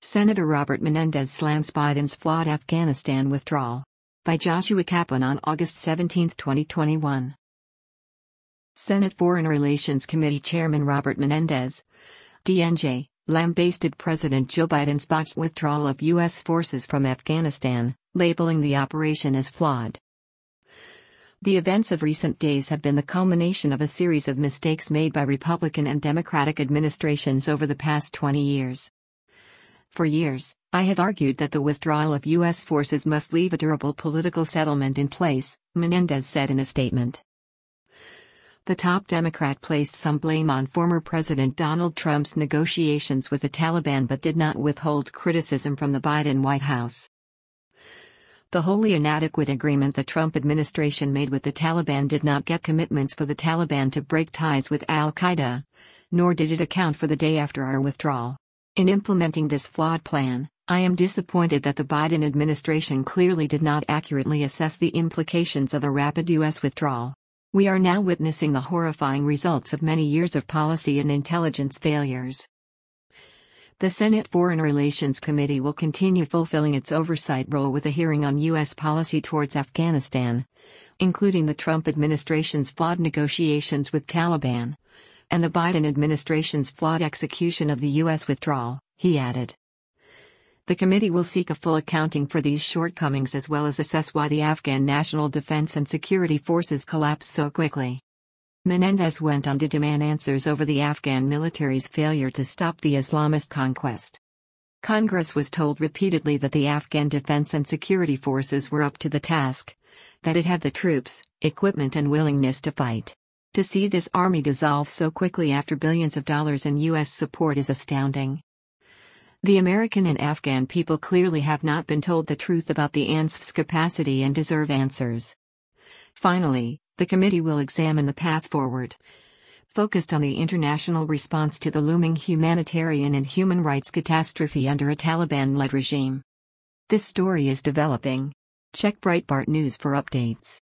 Senator Robert Menendez slams Biden's flawed Afghanistan withdrawal. By Joshua Kaplan on August 17, 2021. Senate Foreign Relations Committee Chairman Robert Menendez, DNJ, lambasted President Joe Biden's botched withdrawal of U.S. forces from Afghanistan, labeling the operation as flawed. The events of recent days have been the culmination of a series of mistakes made by Republican and Democratic administrations over the past 20 years. For years, I have argued that the withdrawal of U.S. forces must leave a durable political settlement in place, Menendez said in a statement. The top Democrat placed some blame on former President Donald Trump's negotiations with the Taliban but did not withhold criticism from the Biden White House. The wholly inadequate agreement the Trump administration made with the Taliban did not get commitments for the Taliban to break ties with al-Qaeda, nor did it account for the day after our withdrawal. In implementing this flawed plan, I am disappointed that the Biden administration clearly did not accurately assess the implications of a rapid U.S. withdrawal. We are now witnessing the horrifying results of many years of policy and intelligence failures. The Senate Foreign Relations Committee will continue fulfilling its oversight role with a hearing on U.S. policy towards Afghanistan, including the Trump administration's flawed negotiations with Taliban, and the Biden administration's flawed execution of the U.S. withdrawal, he added. The committee will seek a full accounting for these shortcomings as well as assess why the Afghan National Defense and Security Forces collapsed so quickly. Menendez went on to demand answers over the Afghan military's failure to stop the Islamist conquest. Congress was told repeatedly that the Afghan Defense and Security Forces were up to the task, that it had the troops, equipment and willingness to fight. To see this army dissolve so quickly after billions of dollars in U.S. support is astounding. The American and Afghan people clearly have not been told the truth about the ANSF's capacity and deserve answers. Finally, the committee will examine the path forward, focused on the international response to the looming humanitarian and human rights catastrophe under a Taliban-led regime. This story is developing. Check Breitbart News for updates.